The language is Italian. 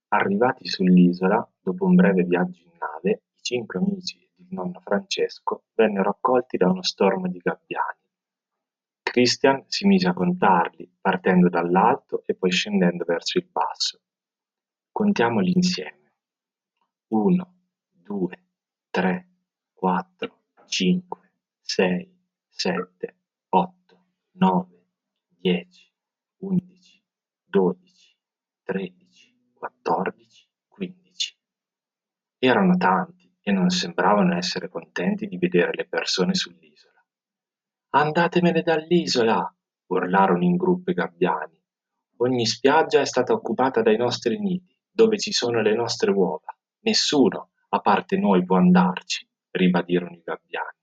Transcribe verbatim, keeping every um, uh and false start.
Arrivati sull'isola, dopo un breve viaggio in nave, i cinque amici ed il nonno Francesco vennero accolti da uno stormo di gabbiani. Christian si mise a contarli, partendo dall'alto e poi scendendo verso il basso. Contiamoli insieme. Uno, due, tre, quattro, cinque, sei, sette, otto, nove, dieci, undici, dodici, tredici, quattordici, quindici. Erano tanti e non sembravano essere contenti di vedere le persone sull'isola. Andatemene dall'isola! Urlarono in gruppo i gabbiani. Ogni spiaggia è stata occupata dai nostri nidi, dove ci sono le nostre uova. Nessuno, a parte noi, può andarci, ribadirono i gabbiani.